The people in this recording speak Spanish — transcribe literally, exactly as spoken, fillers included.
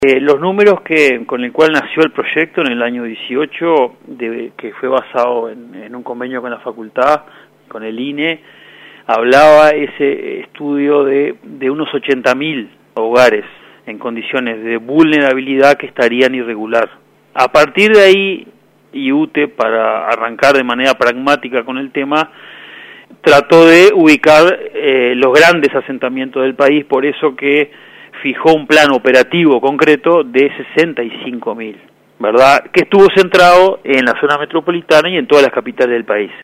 Eh, los números que con el cual nació el proyecto en el año dieciocho, de, que fue basado en, en un convenio con la facultad, con el I N E, hablaba ese estudio de, de unos ochenta mil hogares en condiciones de vulnerabilidad que estarían irregular. A partir de ahí, I U T E, para arrancar de manera pragmática con el tema, trató de ubicar eh, los grandes asentamientos del país, por eso que fijó un plan operativo concreto de sesenta y cinco mil, ¿verdad?, que estuvo centrado en la zona metropolitana y en todas las capitales del país.